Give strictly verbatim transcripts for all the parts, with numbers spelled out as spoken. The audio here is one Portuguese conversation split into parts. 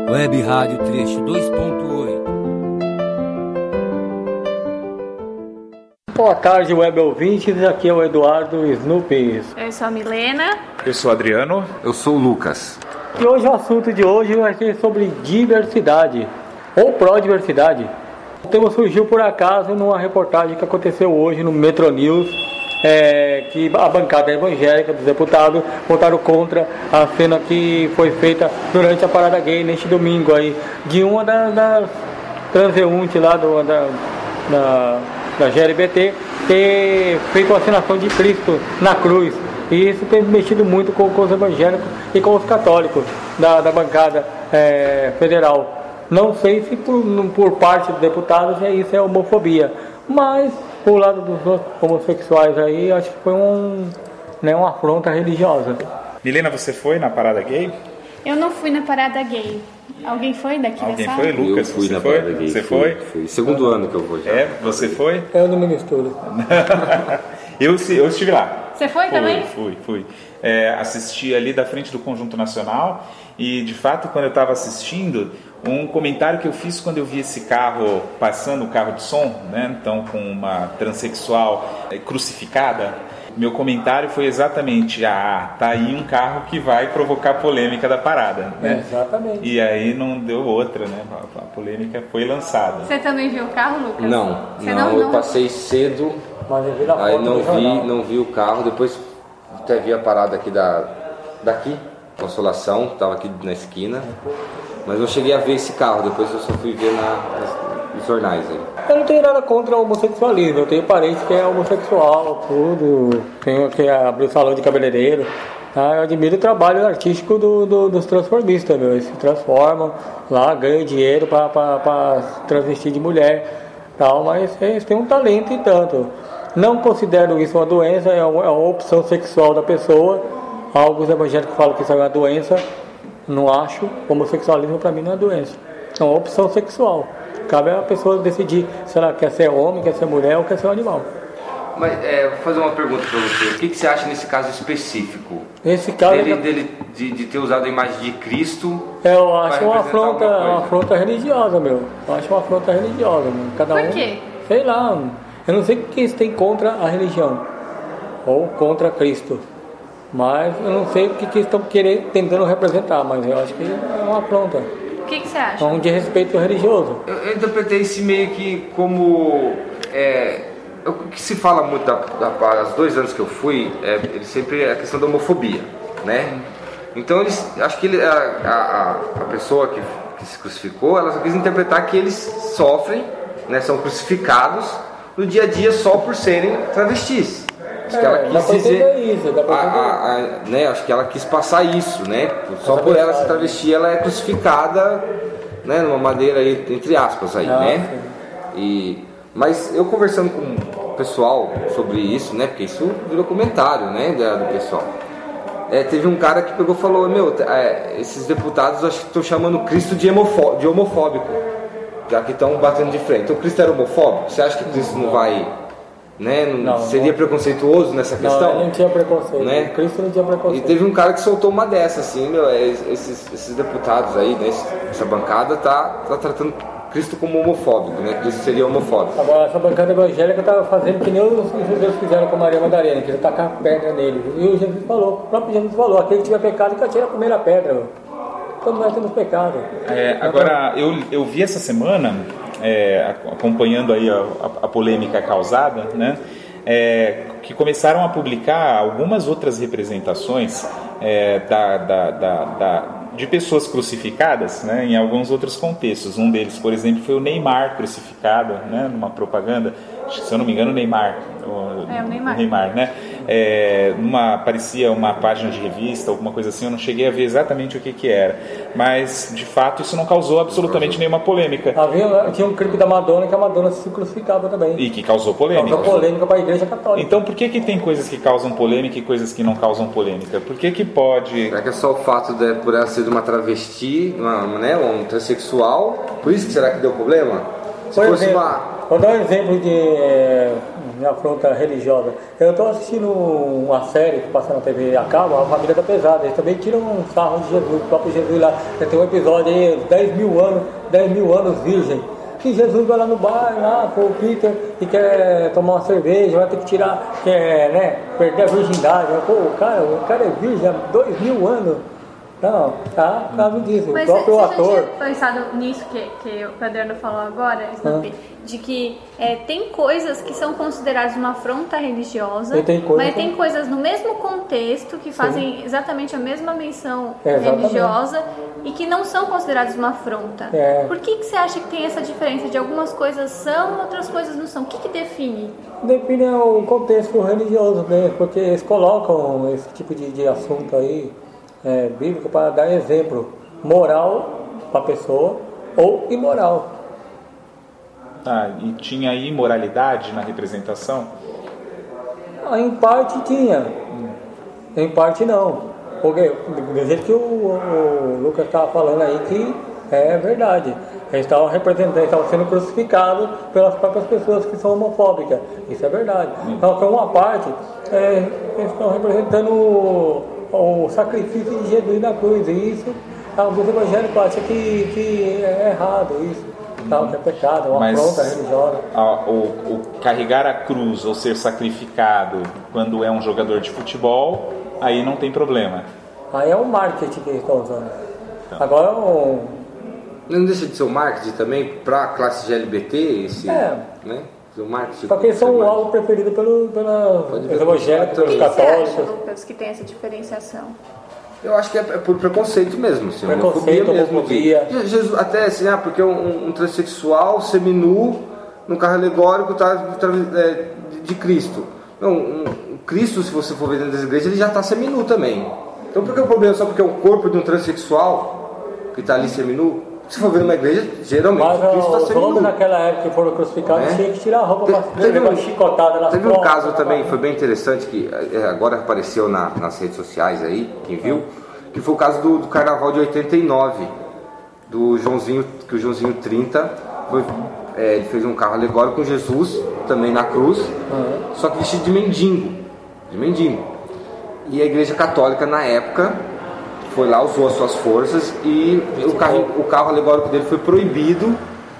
Web Rádio Trecho dois ponto oito. Boa tarde, web ouvintes. Aqui é o Eduardo Snoopy. Eu sou a Milena. Eu sou o Adriano. Eu sou o Lucas. E hoje o assunto de hoje vai ser sobre diversidade ou pró-diversidade. O tema surgiu por acaso numa reportagem que aconteceu hoje no Metro News. É, que a bancada evangélica dos deputados votaram contra a cena que foi feita durante a parada gay neste domingo aí, de uma das, das transeuntes lá do, da, da, da G L B T ter feito a assinação de Cristo na cruz. E isso tem mexido muito com, com os evangélicos e com os católicos da, da bancada é, federal. Não sei se por, por parte dos deputados é isso é homofobia, mas por lado dos homossexuais aí, acho que foi um, né, uma afronta religiosa. Milena, você foi na parada gay? Eu não fui na parada gay. Alguém foi daqui Alguém da foi, sala? Lucas? Eu fui você na foi? parada gay. Você fui, foi? Fui. Segundo ano que eu vou já. É, você foi? Eu não me misturo. eu, eu estive lá. Você foi fui, também? Fui, fui. É, assisti ali da frente do Conjunto Nacional e, de fato, quando eu estava assistindo, um comentário que eu fiz quando eu vi esse carro passando, o carro de som, né? Então, com uma transexual crucificada, meu comentário foi exatamente: ah, tá aí um carro que vai provocar polêmica da parada, né? Exatamente. E aí não deu outra, né? A polêmica foi lançada. Você também viu o carro, Lucas? Não, Você não, não, eu não... passei cedo, Mas eu vi na aí foto não do jornal. vi, não vi o carro, depois até vi a parada aqui da, daqui, Consolação, estava aqui na esquina, mas não cheguei a ver esse carro, depois eu só fui ver na, nas, nos jornais aí. Eu não tenho nada contra o homossexualismo, eu tenho parente que é homossexual, tudo, tenho que abrir o salão de cabeleireiro. Tá? Eu admiro o trabalho artístico do, do, dos transformistas, meu. Eles se transformam lá, ganham dinheiro para transvestir de mulher, tal, mas eles têm um talento e tanto. Não considero isso uma doença, é uma, é uma opção sexual da pessoa. Alguns evangélicos falam que isso é uma doença, não acho. Homossexualismo para mim não é doença, é uma opção sexual. Cabe a pessoa decidir se ela quer ser homem, quer ser mulher ou quer ser um animal. Mas é, vou fazer uma pergunta para você, o que, que você acha nesse caso específico? Esse caso dele, é... dele de, de ter usado a imagem de Cristo? Eu acho uma representar afronta, alguma coisa? uma afronta religiosa, meu. Eu acho uma afronta religiosa, meu. Cada Por um, quê? sei lá, eu não sei o que eles têm contra a religião ou contra Cristo, mas eu não sei o que, que eles estão querendo, tentando representar, mas eu acho que é uma afronta, O que, que você acha? é um desrespeito religioso. Eu, eu interpretei esse meio que como... É, o que se fala muito, da, da, dos dois anos que eu fui, é ele sempre é a questão da homofobia, né? Então eles, acho que ele, a, a, a pessoa que, que se crucificou, ela só quis interpretar que eles sofrem, né, são crucificados no dia a dia só por serem travestis. Acho É, que ela dá quis pra dizer, entender isso, dá pra a, entender. a, a, né, acho que ela quis passar isso, né? Só Essa por ela mensagem. ser travesti, ela é crucificada, né, numa maneira aí, entre aspas aí, Ah, né? E, mas eu conversando com o pessoal sobre isso, né? Porque isso virou comentário, né? Do pessoal. É, teve um cara que pegou e falou: meu, é, esses deputados acho que estão chamando Cristo de, homofó- de homofóbico, já que estão batendo de frente. Então Cristo era homofóbico? Você acha que Cristo não vai, né? Não, Não, seria não. preconceituoso nessa questão? Não, ele não tinha preconceito, Né? Cristo não tinha E preconceito. teve um cara que soltou uma dessa, assim, meu, é, esses, esses deputados aí, né, essa bancada tá, tá tratando Cristo como homofóbico, né? Cristo seria homofóbico. Agora, essa bancada evangélica está fazendo que nem os judeus fizeram com Maria Madalena, que ele tacar pedra nele. E o Jesus falou, o próprio Jesus falou: aquele que tiver pecado, que atire a primeira pedra. Meu. Todos nós temos pecado. É, agora, eu, eu vi essa semana, é, acompanhando aí a, a, a polêmica causada, né? É, que começaram a publicar algumas outras representações é, da, da, da, da, de pessoas crucificadas, né, em alguns outros contextos. Um deles, por exemplo, foi o Neymar crucificado, né, numa propaganda, se eu não me engano, o Neymar. O, É, o Neymar. o Neymar, né? É, numa, parecia uma página de revista, alguma coisa assim, eu não cheguei a ver exatamente o que, que era. Mas, de fato, isso não causou absolutamente nenhuma polêmica. Havia, tinha um clipe da Madonna que a Madonna se crucificava também. E que causou polêmica. Causou polêmica para a Igreja Católica. Então, por que que tem coisas que causam polêmica e coisas que não causam polêmica? Por que que pode... Será que é só o fato de por ela ser uma travesti, uma, né, um transexual? Por isso que será que deu problema? Se Por fosse exemplo, uma... vou dar um exemplo de é, afronta religiosa. Eu estou assistindo uma série que passa na T V a cabo, a Família da Pesada. Eles também tiram um sarro de Jesus, o próprio Jesus lá. Tem um episódio aí, dez mil anos, dez mil anos virgem. Que Jesus vai lá no bar, lá com o Peter, e quer tomar uma cerveja, vai ter que tirar, quer, né, perder a virgindade. Pô, o cara, o cara é virgem há dois mil anos. Não, tá, caso disso. Mas o próprio você ator. já tinha pensado nisso que, que o Adriano falou agora, Snoopy, ah. de que é, tem coisas que são consideradas uma afronta religiosa, tem coisa mas que... tem coisas no mesmo contexto que fazem Sim. exatamente a mesma menção exatamente. religiosa e que não são consideradas uma afronta. É. Por que, que você acha que tem essa diferença de algumas coisas são, outras coisas não são? O que, que define? Define o contexto religioso, né? Porque eles colocam esse tipo de, de assunto aí É, bíblico para dar exemplo moral para a pessoa ou imoral. Ah, e tinha imoralidade na representação? Ah, em parte tinha, em parte não. Porque do jeito que o, o Lucas estava falando aí, que é verdade. Eles estavam representando, estavam sendo crucificados pelas próprias pessoas que são homofóbicas. Isso é verdade. Hum. Então, por uma parte, é, eles estão representando o, o sacrifício de Jesus na cruz. E isso, alguns evangélicos acham que, que é errado isso. Hum. Que é pecado, uma Mas afronta religiosa. A, o, o carregar a cruz ou ser sacrificado quando é um jogador de futebol, aí não tem problema. Aí é o marketing que eles estão usando. Então. Agora o... Não deixa de ser o marketing também para a classe L G B T, esse, é. né? O marketing. Porque eles são o alvo preferido pelo, pela evangélicos, pelos católicos. Você acha, Lucas, que tem essa diferenciação? Eu acho que é por preconceito mesmo, assim, preconceito, mesmo. De, Jesus, até assim, ah, porque um, um transexual seminu no carro alegórico tá, tá, é, de Cristo. Não, um, um Cristo, se você for ver dentro das igrejas, ele já está seminu também. Então por que o problema só porque é o corpo de um transexual que está ali seminu? Se for ver numa igreja, geralmente mas, o Cristo está seminu. Mas naquela época que foram crucificados, é? Tinha que tirar a roupa para levar uma chicotada nas Teve costas, um caso também, foi bem interessante, que agora apareceu na, nas redes sociais aí, quem viu, que foi o caso do, do Carnaval de oitenta e nove, do Joãozinho, que o Joãozinho trinta, foi, é, ele fez um carro alegórico com Jesus, também na cruz, uhum. Só que vestido de mendigo, de mendigo. E a igreja católica na época foi lá, usou as suas forças e o carro, o carro alegórico dele foi proibido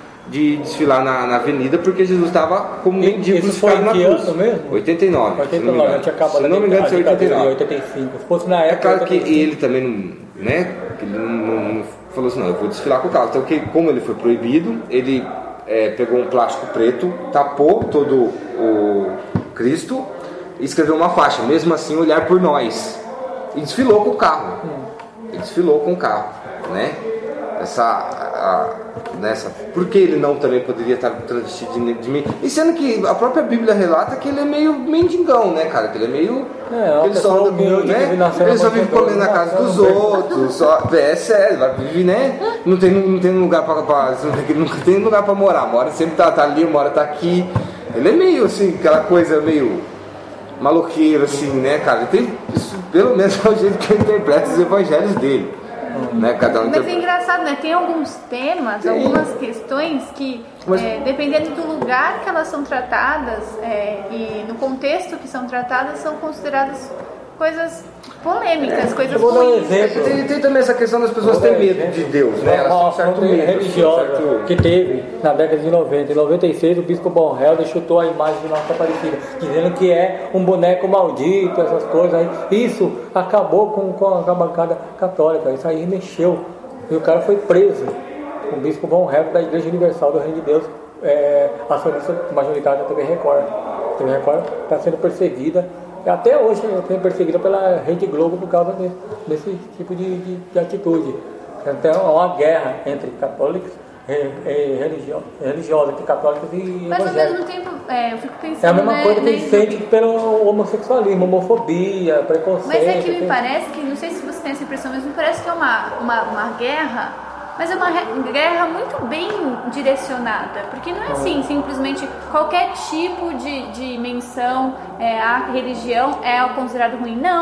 de desfilar na, na avenida porque Jesus estava como mendigo crucificado na cruz. Mesmo? oitenta e nove. oitenta e nove, se não me engano, se não me engano, foi oitenta e nove. oitenta e cinco. Se fosse na época, é claro que ele também não, né, ele não, não, não falou assim, não, eu vou desfilar com o carro. Então, que, como ele foi proibido, ele é, pegou um plástico preto, tapou todo o Cristo e escreveu uma faixa, mesmo assim, olhar por nós. E desfilou com o carro. Hum. Ele desfilou com o carro, né? Essa, a, nessa, por que ele não também poderia estar transvestido de, de mim? E sendo que a própria Bíblia relata que ele é meio mendigão, né, cara? Que ele é meio. É, ele só anda com, né? Ele só vive comendo na casa dos outros. Só, é sério, vai viver, né? Não tem, não tem lugar pra, pra não tem lugar pra morar. Uma hora sempre tá, tá ali, uma hora tá aqui. Ele é meio assim, aquela coisa meio maloqueiro, assim, né, cara? Ele tem, isso, pelo menos é o jeito que ele interpreta os evangelhos dele. Hum. Né? Cada um Mas interpreta. É engraçado, né? Tem alguns temas, Sim. algumas questões que, Mas... é, dependendo do lugar que elas são tratadas é, e no contexto que são tratadas, são consideradas coisas polêmicas, é, coisas ruins. Um exemplo. Tem, tem também essa questão das pessoas terem medo exemplo. de Deus, né? Elas têm um certo medo religiosa certo... que teve na década de noventa. Em noventa e seis, o bispo Bonhelder chutou a imagem de Nossa Aparecida, dizendo que é um boneco maldito, essas coisas aí. Isso acabou com, com a bancada católica, isso aí mexeu. E o cara foi preso. O bispo Bonhelder da Igreja Universal do Reino de Deus, é, acionista majoritário da T V Record. A T V Record está sendo perseguida. Até hoje eu tenho perseguido pela Rede Globo por causa desse, desse tipo de, de, de atitude. Então é uma guerra entre católicos e, e religiosos, religiosos, entre católicos e Mas evangélicos. ao mesmo tempo, é, eu fico pensando... É a mesma né, coisa que né, a gente sente pelo homossexualismo, homofobia, preconceito. Mas é que me tem... parece que, não sei se você tem essa impressão, mas me parece que é uma, uma, uma guerra... Mas é uma guerra muito bem direcionada, porque não é assim, simplesmente qualquer tipo de, de menção é, à religião é considerado ruim. Não,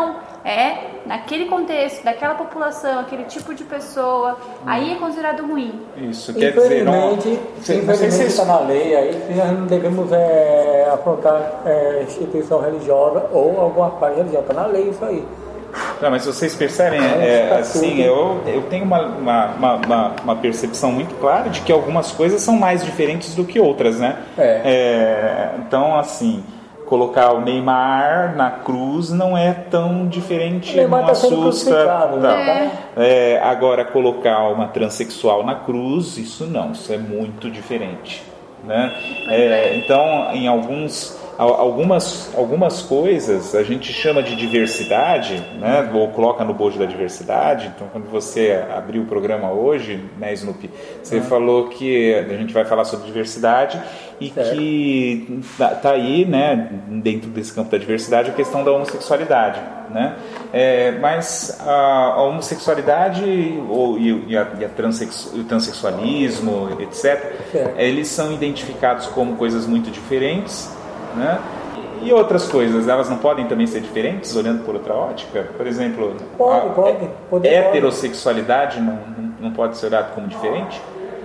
É naquele contexto, daquela população, aquele tipo de pessoa, hum. aí é considerado ruim. Isso quer dizer, não... Infelizmente está na lei, aí nós não devemos é, afrontar é, instituição religiosa ou alguma parte religiosa, está na lei isso aí. Não, mas vocês percebem, é, é, assim, eu, eu tenho uma, uma, uma, uma percepção muito clara de que algumas coisas são mais diferentes do que outras, né? É. É, então, assim... Colocar o Neymar na cruz não é tão diferente, não tá assusta. Não. É. É, agora, colocar uma transexual na cruz, isso não, isso é muito diferente. Né? É, então, em alguns, algumas, algumas coisas a gente chama de diversidade, né? Ou coloca no bojo da diversidade. Então, quando você abriu o programa hoje, né, Snoopy, você ah. falou que a gente vai falar sobre diversidade e certo. Que tá, tá aí, né, dentro desse campo da diversidade, a questão da homossexualidade, né? É, mas a, a homossexualidade ou, e, e, a, e a transexu, o transexualismo, etcétera, certo. Eles são identificados como coisas muito diferentes, né? E outras coisas, elas não podem também ser diferentes, olhando por outra ótica? Por exemplo, pode, a pode, pode, heterossexualidade não, não pode ser olhado como diferente?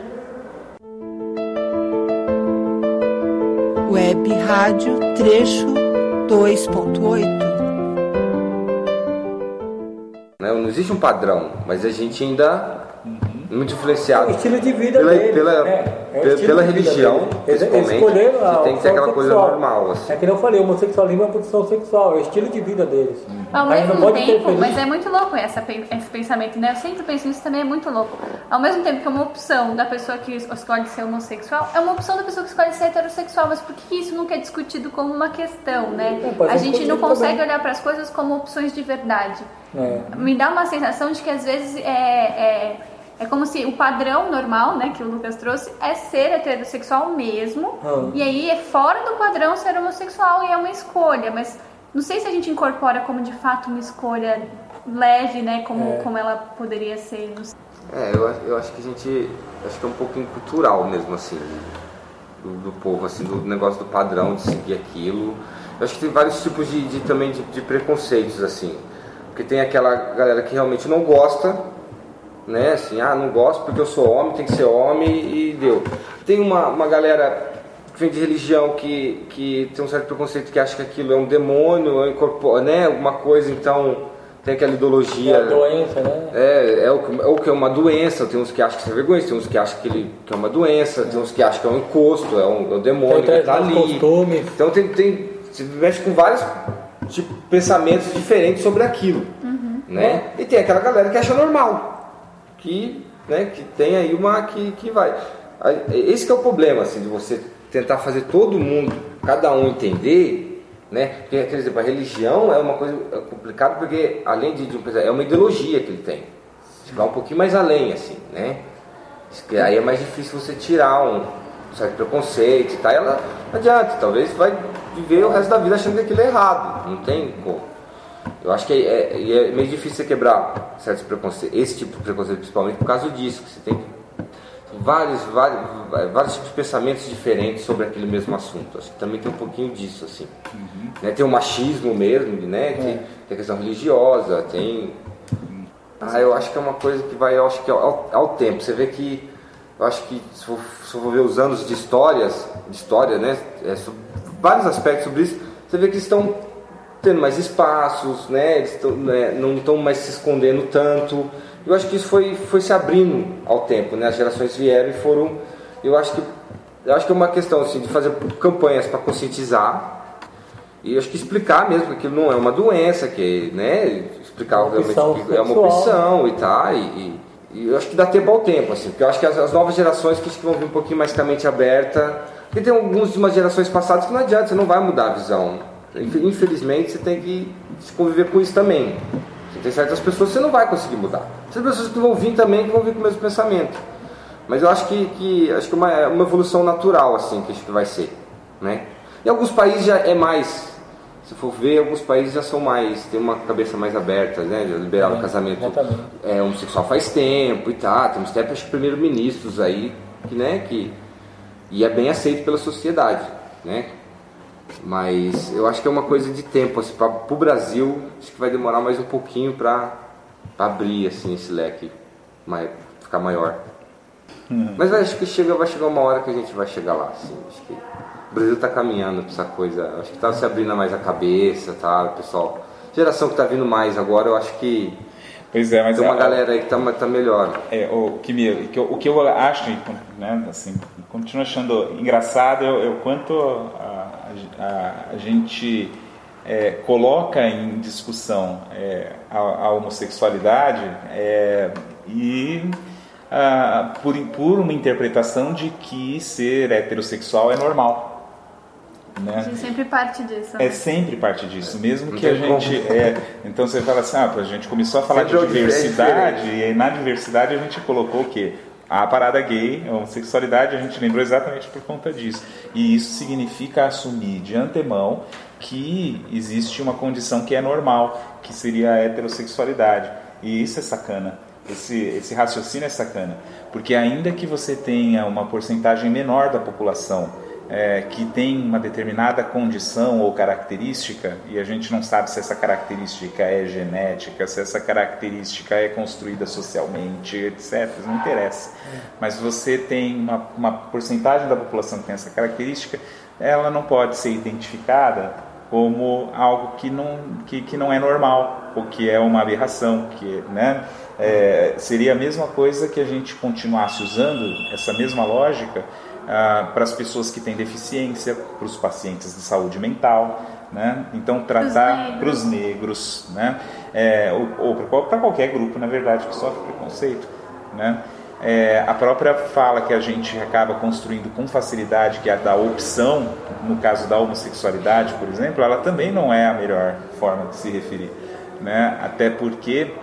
Web Rádio Trecho dois ponto oito. Não existe um padrão, mas a gente ainda é muito influenciado. O estilo de vida pela, dele, pela, é, é pela, de pela religião, eles escolheram você tem que ter aquela coisa normal. Assim. É que eu falei, o homossexualismo é uma posição sexual, é o estilo de vida deles. Ao mas mesmo tempo, mas é muito louco essa, esse pensamento, né? Eu sempre penso nisso, também é muito louco. Ao mesmo tempo que é uma opção da pessoa que escolhe ser homossexual, é uma opção da pessoa que escolhe ser heterossexual, mas por que isso nunca é discutido como uma questão, né? É, a gente não consegue também olhar para as coisas como opções de verdade. É. Me dá uma sensação de que às vezes é... é É como se o padrão normal, né, que o Lucas trouxe, é ser heterossexual mesmo. Hum. E aí é fora do padrão ser homossexual e é uma escolha. Mas não sei se a gente incorpora como de fato uma escolha leve, né, como, é. como ela poderia ser. É, eu, eu acho que a gente... Acho que é um pouquinho cultural mesmo, assim, do, do povo, assim, do negócio do padrão, de seguir aquilo. Eu acho que tem vários tipos de, de também de, de preconceitos, assim. Porque tem aquela galera que realmente não gosta... Né, assim, ah, não gosto porque eu sou homem, tem que ser homem e deu. Tem uma, uma galera que vem de religião que, que tem um certo preconceito que acha que aquilo é um demônio, incorpora, né, alguma coisa, então tem aquela ideologia. É uma doença, né? É, é o, é o que é uma doença, tem uns que acham que isso é vergonha, tem uns que acham que, ele, que é uma doença, tem uns que acham que é um encosto, é um, é um demônio que está ali. Costumes. Então tem, tem, você mexe com vários tipo, pensamentos diferentes sobre aquilo. Uhum. Né? E tem aquela galera que acha normal. Que, né, que tem aí uma que, que vai. Esse que é o problema, assim, de você tentar fazer todo mundo, cada um entender, né? Porque, quer dizer, a religião é uma coisa complicada porque, além de, de um, é uma ideologia que ele tem. Você vai um pouquinho mais além, assim, né? Aí é mais difícil você tirar um certo preconceito e tal. Ela não adianta, talvez vai viver o resto da vida achando que aquilo é errado. Não tem como. Eu acho que é, é, é meio difícil você quebrar certos preconceitos, esse tipo de preconceito principalmente por causa disso, que você tem vários, vários, vários tipos de pensamentos diferentes sobre aquele mesmo assunto. Acho que também tem um pouquinho disso, assim. Uhum. Né, tem o machismo mesmo, né, que, é. Tem a questão religiosa, tem... Ah, eu acho que é uma coisa que vai, eu acho que ao, ao tempo. Você vê que, eu acho que se for, se for ver os anos de histórias, de história, né, é, sobre, vários aspectos sobre isso, você vê que estão tendo mais espaços, né? Eles tão, né? não estão mais se escondendo tanto. Eu acho que isso foi, foi se abrindo ao tempo, né? As gerações vieram e foram... Eu acho que, eu acho que é uma questão assim, de fazer campanhas para conscientizar e eu acho que explicar mesmo que aquilo não é uma doença, que, né? Explicar realmente que é uma opção e tal. E, e, e eu acho que dá tempo ao tempo, assim, porque eu acho que as, as novas gerações que, que vão vir um pouquinho mais com a mente aberta, porque tem algumas de umas gerações passadas que não adianta, você não vai mudar a visão. Infelizmente você tem que conviver com isso também. Você tem certas pessoas que você não vai conseguir mudar. Tem pessoas que vão vir também que vão vir com o mesmo pensamento. Mas eu acho que, que acho que uma, uma evolução natural assim que acho que vai ser, né? Em alguns países já é mais. Se for ver, alguns países já são mais, tem uma cabeça mais aberta, né? Já liberaram o casamento é, homossexual faz tempo e tal. Temos até acho, primeiros-ministros aí que, né? Que e é bem aceito pela sociedade, né? Mas eu acho que é uma coisa de tempo, assim, para o Brasil, acho que vai demorar mais um pouquinho para abrir assim, esse leque, mai, ficar maior. Hum. Mas acho que chega, vai chegar uma hora que a gente vai chegar lá. Assim, acho que o Brasil está caminhando para essa coisa, acho que está se abrindo mais a cabeça, tá, pessoal? Geração que está vindo mais agora, eu acho que pois é, mas tem uma é, galera aí que está tá melhor. É, o, que me, que, o que eu acho, né, assim, continuo achando engraçado é o quanto a, a, a gente é, coloca em discussão é, a, a homossexualidade é, e a, por, por uma interpretação de que ser heterossexual é normal. Né? A gente sempre parte disso. Né? É sempre parte disso, mesmo que a gente é, então você fala assim, ah, a gente começou a falar sempre de diversidade e aí na diversidade a gente colocou o quê? A parada gay, a homossexualidade, a gente lembrou exatamente por conta disso. E isso significa assumir de antemão que existe uma condição que é normal, que seria a heterossexualidade. E isso é sacana. Esse, esse raciocínio é sacana. Porque ainda que você tenha uma porcentagem menor da população É, que tem uma determinada condição ou característica, e a gente não sabe se essa característica é genética, se essa característica é construída socialmente, etcétera. Não interessa. Mas você tem uma, uma porcentagem da população que tem essa característica, ela não pode ser identificada como algo que não, que, que não é normal, ou que é uma aberração, que, né, é, seria a mesma coisa que a gente continuasse usando essa mesma lógica Ah, para as pessoas que têm deficiência, para os pacientes de saúde mental, né? Então tratar para os negros, né? É, ou, ou para qualquer grupo, na verdade, que sofre preconceito, né? É, a própria fala que a gente acaba construindo com facilidade, que é a da opção, no caso da homossexualidade, por exemplo, ela também não é a melhor forma de se referir, né? Até porque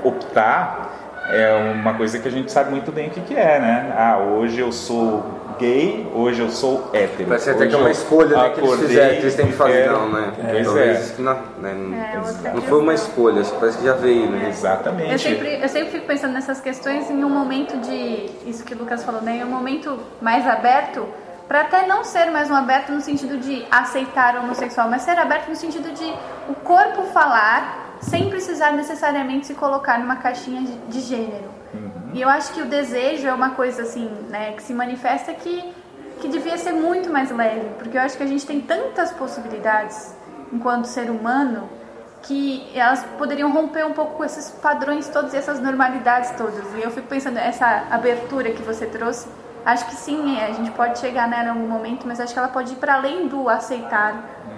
optar é uma coisa que a gente sabe muito bem o que, que é, né? Ah, hoje eu sou gay, hoje eu sou hétero. Parece até que é uma escolha, né, que eles fizeram, que eles têm que fazer, não, né? É, Talvez é. Não, né, é, não foi uma escolha, parece que já veio, né? Exatamente. Eu sempre, eu sempre fico pensando nessas questões em um momento de, isso que o Lucas falou, né? Em um momento mais aberto, para até não ser mais um aberto no sentido de aceitar o homossexual, mas ser aberto no sentido de o corpo falar sem precisar necessariamente se colocar numa caixinha de, de gênero. Uhum. E eu acho que o desejo é uma coisa assim, né, que se manifesta que, que devia ser muito mais leve, porque eu acho que a gente tem tantas possibilidades enquanto ser humano que elas poderiam romper um pouco com esses padrões todos e essas normalidades todas. E eu fico pensando, essa abertura que você trouxe, acho que sim, a gente pode chegar nela em algum momento, mas acho que ela pode ir para além do aceitar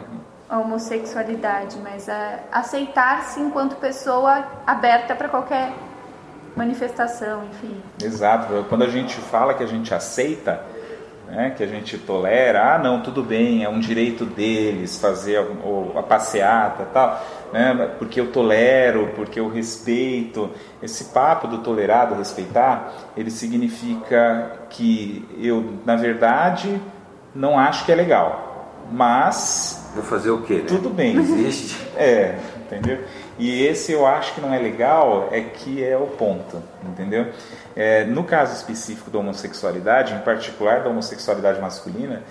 a homossexualidade, mas é aceitar-se enquanto pessoa aberta para qualquer manifestação, enfim. Exato. Quando a gente fala que a gente aceita, né, que a gente tolera, ah, não, tudo bem, é um direito deles fazer a, a passeata e tal, né, porque eu tolero, porque eu respeito. Esse papo do tolerar, do respeitar, ele significa que eu, na verdade, não acho que é legal, mas... Vou fazer o quê, né? Tudo bem. Existe. É, entendeu? E esse eu acho que não é legal, é que é o ponto, entendeu? É, no caso específico da homossexualidade, em particular da homossexualidade masculina,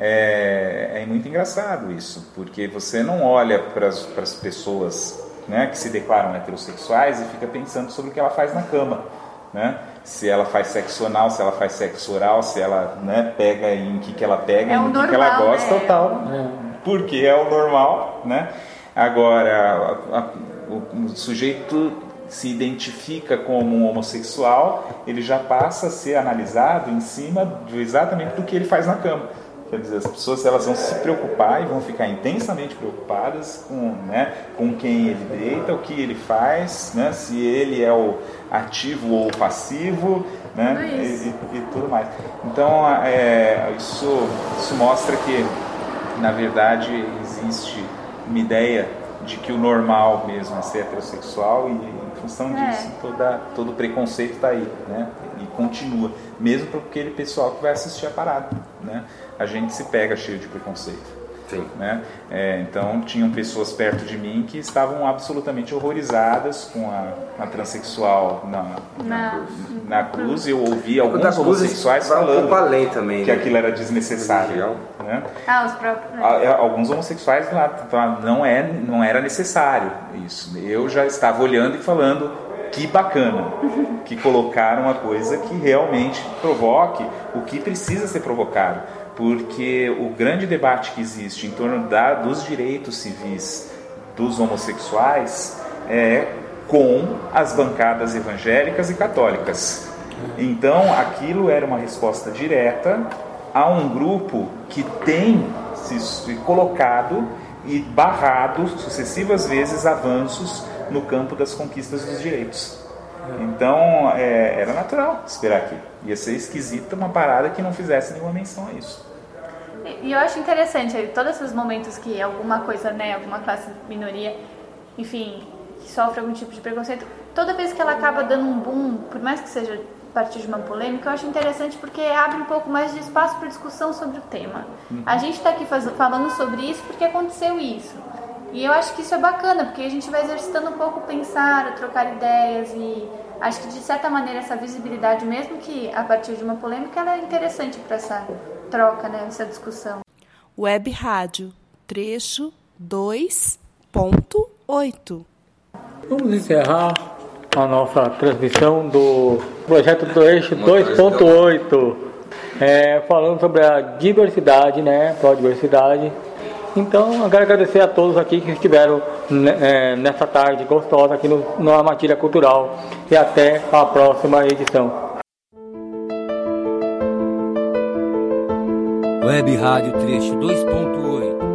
é, é muito engraçado isso, porque você não olha para as pessoas, né, que se declaram heterossexuais e fica pensando sobre o que ela faz na cama, né? Se ela faz sexo anal, se ela faz sexo oral, se ela, né, pega em que que ela pega, é em que, que ela gosta, né? Tal, porque é o normal, né? Agora, a, a, o, o sujeito se identifica como um homossexual, ele já passa a ser analisado em cima de exatamente do que ele faz na cama. Quer dizer, as pessoas, elas vão se preocupar e vão ficar intensamente preocupadas com, né, com quem ele deita, o que ele faz, né, se ele é o ativo ou o passivo, né, e, e, e tudo mais. Então, é, isso, isso mostra que, na verdade, existe uma ideia de que o normal mesmo é ser heterossexual e, em função disso, é. toda, todo o preconceito está aí, né? E continua, mesmo para aquele pessoal que vai assistir a parada, né? A gente se pega cheio de preconceito. Sim. Né? É, então tinham pessoas perto de mim que estavam absolutamente horrorizadas com a, a transexual na, na, na cruz. Eu ouvi alguns homossexuais falando um também, que né? aquilo era desnecessário. Né? Ah, os próprios. Né? Alguns homossexuais lá falaram, não, é, não era necessário isso. Eu já estava olhando e falando, que bacana que colocaram uma coisa que realmente provoque o que precisa ser provocado. Porque o grande debate que existe em torno da, dos direitos civis dos homossexuais é com as bancadas evangélicas e católicas. Então, aquilo era uma resposta direta a um grupo que tem se colocado e barrado sucessivas vezes avanços no campo das conquistas dos direitos. Então, é, era natural esperar aqui. Ia ser esquisita uma parada que não fizesse nenhuma menção a isso. E eu acho interessante, todos esses momentos que alguma coisa, né, alguma classe minoria, enfim, que sofre algum tipo de preconceito, toda vez que ela acaba dando um boom, por mais que seja a partir de uma polêmica, eu acho interessante porque abre um pouco mais de espaço para discussão sobre o tema. Uhum. A gente está aqui faz, falando sobre isso porque aconteceu isso. E eu acho que isso é bacana, porque a gente vai exercitando um pouco pensar, trocar ideias e acho que de certa maneira essa visibilidade, mesmo que a partir de uma polêmica, ela é interessante para essa troca, né, essa discussão. Web Rádio, trecho dois ponto oito. Vamos encerrar a nossa transmissão do projeto trecho dois ponto oito, é, falando sobre a diversidade, né, pró-diversidade. Então, eu quero agradecer a todos aqui que estiveram é, nessa tarde gostosa aqui no, no Armadilha Cultural e até a próxima edição. Web Rádio Trecho dois ponto oito.